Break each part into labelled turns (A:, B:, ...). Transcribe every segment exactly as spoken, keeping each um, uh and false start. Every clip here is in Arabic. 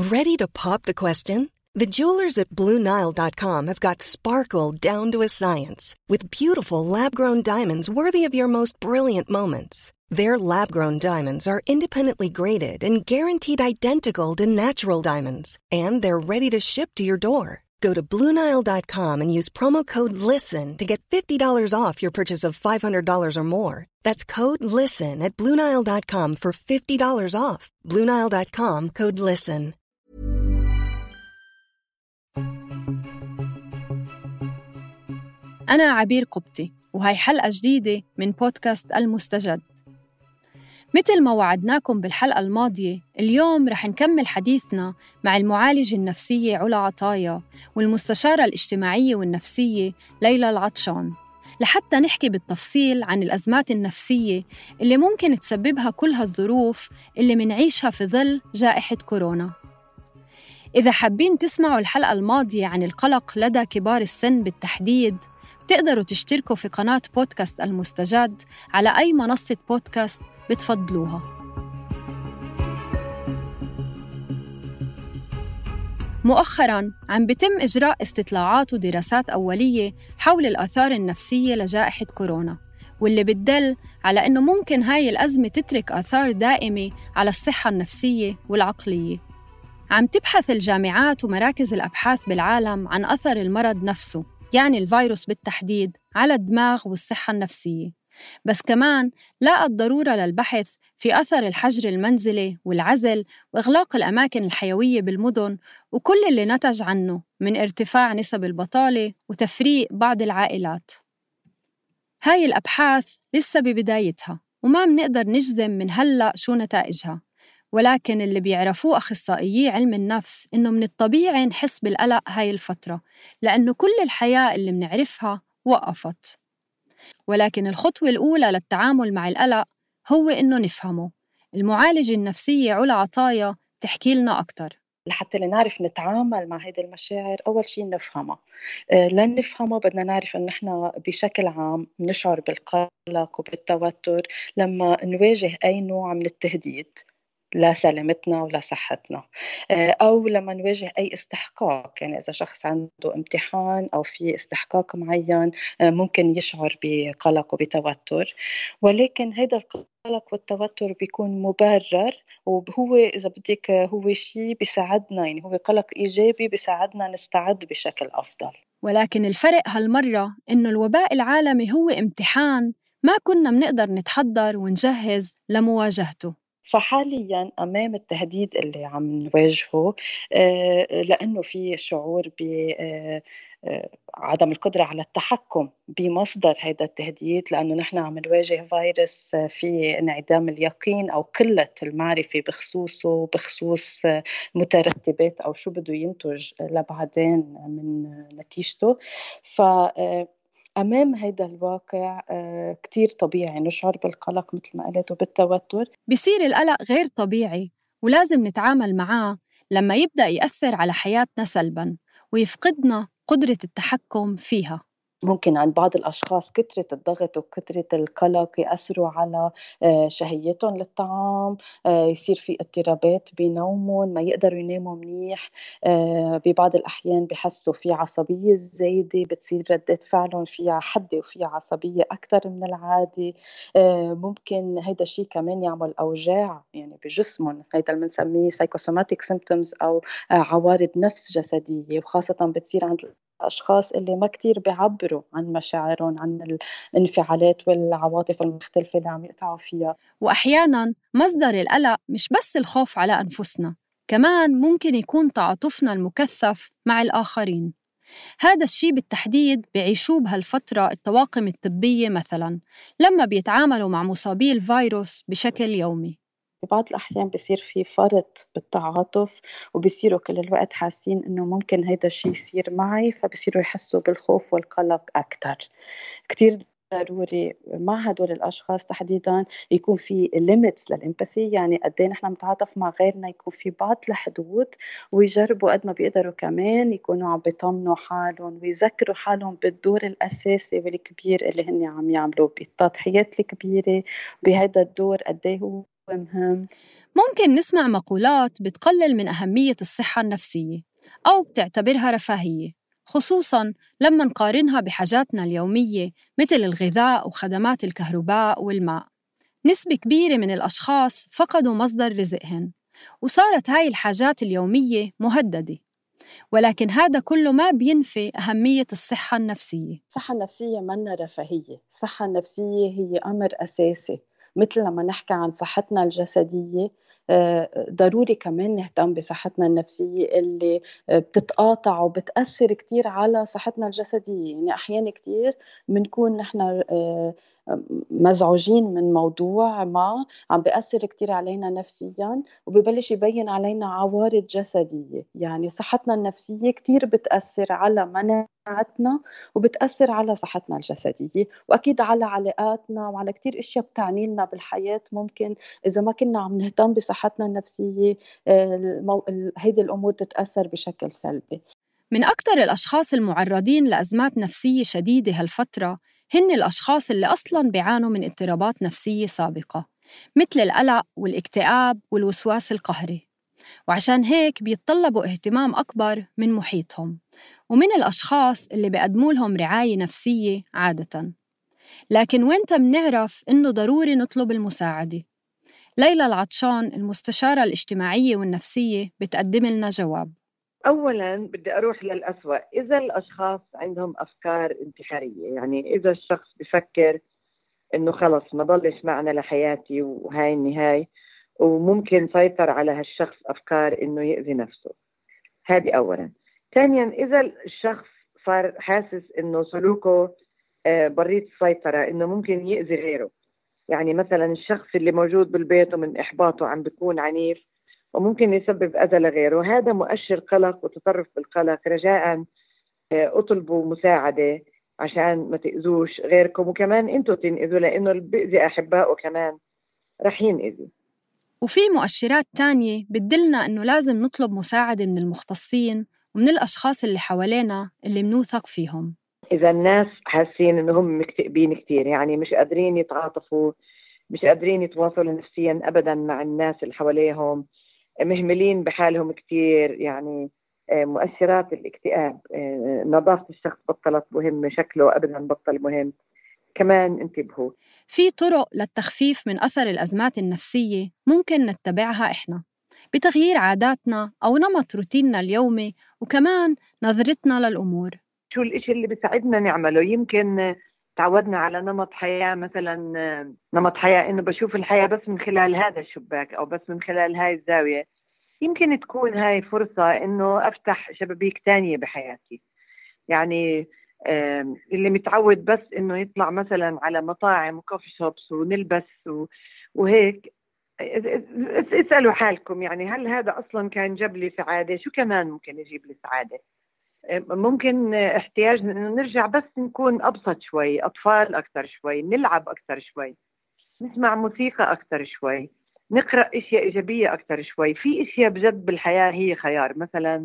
A: Ready to pop the question? The jewelers at Blue Nile dot com have got sparkle down to a science with beautiful lab-grown diamonds worthy of your most brilliant moments. Their lab-grown diamonds are independently graded and guaranteed identical to natural diamonds, and they're ready to ship to your door. Go to Blue Nile dot com and use promo code LISTEN to get fifty dollars off your purchase of five hundred dollars or more. That's code LISTEN at Blue Nile dot com for fifty dollars off. Blue Nile dot com, code LISTEN.
B: أنا عبير قبطي، وهي حلقة جديدة من بودكاست المستجد. مثل ما وعدناكم بالحلقة الماضية، اليوم رح نكمل حديثنا مع المعالجة النفسية علا عطايا والمستشارة الاجتماعية والنفسية ليلى العطشان، لحتى نحكي بالتفصيل عن الأزمات النفسية اللي ممكن تسببها كل هالظروف اللي منعيشها في ظل جائحة كورونا. إذا حابين تسمعوا الحلقة الماضية عن القلق لدى كبار السن بالتحديد، تقدروا تشتركوا في قناة بودكاست المستجد على أي منصة بودكاست بتفضلوها. مؤخراً عم بتم إجراء استطلاعات ودراسات أولية حول الآثار النفسية لجائحة كورونا، واللي بتدل على أنه ممكن هاي الأزمة تترك آثار دائمة على الصحة النفسية والعقلية. عم تبحث الجامعات ومراكز الأبحاث بالعالم عن أثر المرض نفسه، يعني الفيروس بالتحديد، على الدماغ والصحة النفسية، بس كمان لاقت ضرورة للبحث في أثر الحجر المنزلي والعزل وإغلاق الأماكن الحيوية بالمدن وكل اللي نتج عنه من ارتفاع نسب البطالة وتفريق بعض العائلات. هاي الأبحاث لسه ببدايتها وما منقدر نجزم من هلأ شو نتائجها، ولكن اللي بيعرفوه أخصائيي علم النفس إنه من الطبيعي نحس بالقلق هاي الفترة، لأنه كل الحياة اللي منعرفها وقفت. ولكن الخطوة الأولى للتعامل مع القلق هو إنه نفهمه. المعالجة النفسية علا عطايا تحكي لنا أكتر.
C: لحتى نعرف نتعامل مع هذه المشاعر، أول شيء نفهمها. أه لن نفهمها بدنا نعرف أن نحن بشكل عام نشعر بالقلق وبالتوتر لما نواجه أي نوع من التهديد لا سلامتنا ولا صحتنا، أو لما نواجه أي استحقاق. يعني إذا شخص عنده امتحان أو في استحقاق معين ممكن يشعر بقلق وبتوتر، ولكن هذا القلق والتوتر بيكون مبرر، وهو إذا بدك هو شيء بيساعدنا، يعني هو قلق إيجابي بيساعدنا نستعد بشكل أفضل.
B: ولكن الفرق هالمرة إنه الوباء العالمي هو امتحان ما كنا منقدر نتحضر ونجهز لمواجهته.
C: فحالياً أمام التهديد اللي عم نواجهه، لأنه في شعور بعدم القدرة على التحكم بمصدر هذا التهديد، لأنه نحن عم نواجه فيروس في انعدام اليقين أو قلة المعرفة بخصوصه، بخصوص مترتبات أو شو بده ينتج لبعدين من نتيجته. ف أمام هذا الواقع كتير طبيعي نشعر بالقلق مثل ما قلت وبالتوتر.
B: بيصير القلق غير طبيعي ولازم نتعامل معاه لما يبدأ يأثر على حياتنا سلباً ويفقدنا قدرة التحكم فيها.
C: ممكن عند بعض الأشخاص كثرة الضغط وكثرة القلق يأثروا على شهيتهم للطعام، يصير في اضطرابات بنومهم، ما يقدروا يناموا منيح، ببعض الأحيان بحسوا في عصبية زايدة، بتصير ردة فعلهم فيها حدة وفيها عصبية أكثر من العادي. ممكن هيدا الشيء كمان يعمل أوجاع يعني بجسمهم، هيدا اللي بنسميه psychosomatic symptoms أو عوارض نفس جسدية، وخاصة بتصير عند الأشخاص اللي ما كتير بيعبروا عن مشاعرهم، عن الانفعالات والعواطف المختلفة اللي عم يقطعوا فيها.
B: وأحياناً مصدر القلق مش بس الخوف على أنفسنا، كمان ممكن يكون تعاطفنا المكثف مع الآخرين. هذا الشيء بالتحديد بيعيشوه بهالفترة الطواقم الطبية مثلاً لما بيتعاملوا مع مصابي الفيروس بشكل يومي.
C: ببعض الأحيان بيصير في فرط بالتعاطف، وبيصيروا كل الوقت حاسين إنه ممكن هيدا الشيء يصير معي، فبيصيروا يحسوا بالخوف والقلق أكتر. كتير ضروري مع هدول الأشخاص تحديداً يكون في limits للإمباثي، يعني قد ايه نحن نتعاطف مع غيرنا، يكون في بعض الحدود، ويجربوا قد ما بيقدروا كمان يكونوا عم بيطمنوا حالهم ويذكروا حالهم بالدور الأساسي والكبير اللي هن عم يعملوه، بالتضحيات الكبيرة بهذا الدور قد ايه هو مهم.
B: ممكن نسمع مقولات بتقلل من أهمية الصحة النفسية أو بتعتبرها رفاهية، خصوصاً لما نقارنها بحاجاتنا اليومية مثل الغذاء وخدمات الكهرباء والماء. نسبة كبيرة من الأشخاص فقدوا مصدر رزقهن، وصارت هاي الحاجات اليومية مهددة. ولكن هذا كله ما بينفي أهمية الصحة النفسية.
C: الصحة النفسية منا رفاهية، الصحة النفسية هي أمر أساسي. مثل لما نحكي عن صحتنا الجسدية، آه، ضروري كمان نهتم بصحتنا النفسية اللي آه، بتتقاطع وبتأثر كتير على صحتنا الجسدية. يعني أحيانا كتير بنكون نحن آه، مزعوجين من موضوع ما عم بيأثر كتير علينا نفسيا، وبيبلش يبين علينا عوارض جسدية. يعني صحتنا النفسية كتير بتأثر على مناعتنا، وبتأثر على صحتنا الجسدية، وأكيد على علاقاتنا وعلى كتير إشياء بتعني لنا بالحياة. ممكن إذا ما كنا عم نهتم بصحتنا النفسية المو... هيدي الأمور تتأثر بشكل سلبي.
B: من أكثر الأشخاص المعرضين لأزمات نفسية شديدة هالفترة هن الأشخاص اللي أصلاً بيعانوا من اضطرابات نفسية سابقة، مثل القلق والاكتئاب والوسواس القهري، وعشان هيك بيتطلبوا اهتمام أكبر من محيطهم ومن الأشخاص اللي بيقدموا لهم رعاية نفسية عادةً. لكن وينتا منعرف إنه ضروري نطلب المساعدة؟ ليلى العطشان المستشارة الاجتماعية والنفسية بتقدم لنا جواب.
D: أولاً بدي أروح للأسوأ. إذا الأشخاص عندهم أفكار انتحارية، يعني إذا الشخص بفكر إنه خلص ما ضلش معنا لحياتي وهاي النهاية، وممكن سيطر على هالشخص أفكار إنه يأذي نفسه، هذه أولاً. ثانياً، إذا الشخص صار حاسس إنه سلوكه بريد السيطرة، إنه ممكن يأذي غيره، يعني مثلاً الشخص اللي موجود بالبيت ومن إحباطه عم بيكون عنيف وممكن يسبب أذى لغيره، هذا مؤشر قلق وتطرف بالقلق. رجاءً اطلبوا مساعدة عشان ما تأذوش غيركم، وكمان انتوا تنأذوا، لأنه اللي بيأذي أحبائه كمان رح ينأذي.
B: وفي مؤشرات تانية بتدلنا إنه لازم نطلب مساعدة من المختصين ومن الأشخاص اللي حوالينا اللي منوثق فيهم.
D: إذا الناس حاسين إنهم مكتئبين كتير، يعني مش قادرين يتعاطفوا، مش قادرين يتواصلوا نفسياً أبداً مع الناس اللي حواليهم، مهملين بحالهم كتير، يعني مؤشرات الاكتئاب. نظافة الشخص بطلت مهمة، شكله أبداً بطل مهم، كمان انتبهوا.
B: في طرق للتخفيف من أثر الأزمات النفسية ممكن نتبعها إحنا بتغيير عاداتنا أو نمط روتيننا اليومي، وكمان نظرتنا للأمور.
D: شو الإشي اللي بيساعدنا نعمله؟ يمكن تعودنا على نمط حياة، مثلا نمط حياة إنه بشوف الحياة بس من خلال هذا الشباك أو بس من خلال هاي الزاوية. يمكن تكون هاي فرصة إنه أفتح شبابيك تانية بحياتي. يعني اللي متعود بس إنه يطلع مثلا على مطاعم وكوفي شوبس ونلبس وهيك، اسألوا حالكم، يعني هل هذا أصلا كان جاب لي سعادة؟ شو كمان ممكن يجيب لي سعادة؟ ممكن احتياجنا إنه نرجع بس نكون أبسط شوي، أطفال أكثر شوي، نلعب أكثر شوي، نسمع موسيقى أكثر شوي، نقرأ إشياء إيجابية أكثر شوي. في إشياء بجد بالحياة هي خيار. مثلا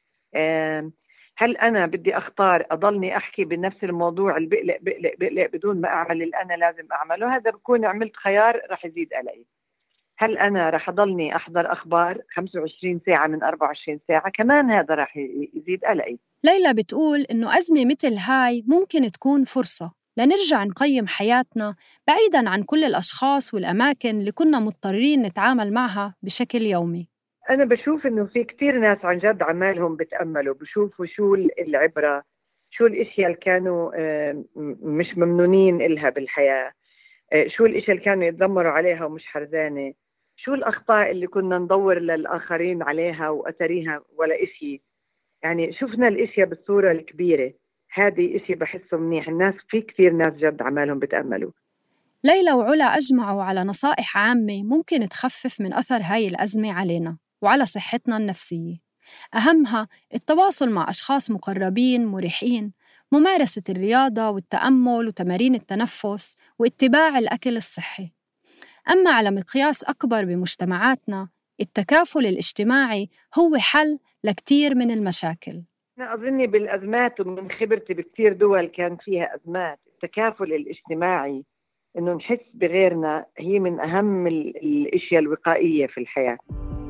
D: هل أنا بدي أختار أضلني أحكي بنفس الموضوع اللي بقلق بقلق بقلق بدون ما أعمل اللي أنا لازم أعمله؟ هذا بكون عملت خيار رح يزيد قلقي. هل أنا رح أضلني أحضر أخبار خمسة وعشرين ساعة من أربعة وعشرين ساعة؟ كمان هذا رح يزيد قلقي.
B: ليلى بتقول إنه أزمة مثل هاي ممكن تكون فرصة لنرجع نقيم حياتنا بعيداً عن كل الأشخاص والأماكن اللي كنا مضطرين نتعامل معها بشكل يومي.
D: أنا بشوف إنه في كتير ناس عن جد عمالهم بتأملوا، بشوفوا شو العبرة، شو الإشياء اللي كانوا مش ممنونين إلها بالحياة، شو الإشياء اللي كانوا يتذمروا عليها ومش حرزانة، شو الأخطاء اللي كنا ندور للآخرين عليها وأتريها ولا إشي. يعني شفنا الإشياء بالصورة الكبيرة. هذه إشي بحسه منيح. الناس في كتير ناس جد عمالهم بتأملوا.
B: ليلى وعلا أجمعوا على نصائح عامة ممكن تخفف من أثر هاي الأزمة علينا وعلى صحتنا النفسية. أهمها التواصل مع أشخاص مقربين مريحين، ممارسة الرياضة والتأمل وتمارين التنفس، واتباع الأكل الصحي. أما على مقياس أكبر بمجتمعاتنا، التكافل الاجتماعي هو حل لكتير من المشاكل.
D: أنا أظني بالأزمات ومن خبرتي بكتير دول كان فيها أزمات، التكافل الاجتماعي إنه نحس بغيرنا هي من أهم الأشياء الوقائية في الحياة.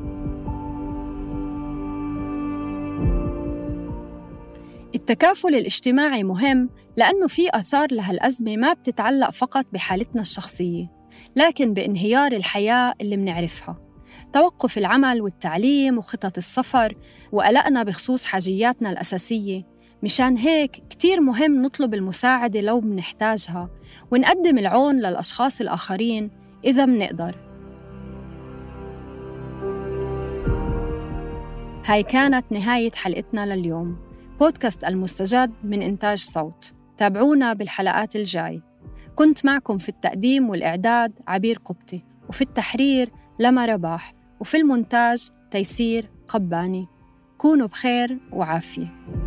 B: التكافل الاجتماعي مهم لأنه في آثار لهالأزمة ما بتتعلق فقط بحالتنا الشخصية، لكن بانهيار الحياة اللي منعرفها، توقف العمل والتعليم وخطط السفر وقلقنا بخصوص حاجياتنا الأساسية. مشان هيك كتير مهم نطلب المساعدة لو منحتاجها، ونقدم العون للأشخاص الآخرين إذا منقدر. هاي كانت نهاية حلقتنا لليوم. بودكاست المستجد من إنتاج صوت. تابعونا بالحلقات الجاي. كنت معكم في التقديم والإعداد عبير قبطي، وفي التحرير لما رباح، وفي المونتاج تيسير قباني. كونوا بخير وعافية.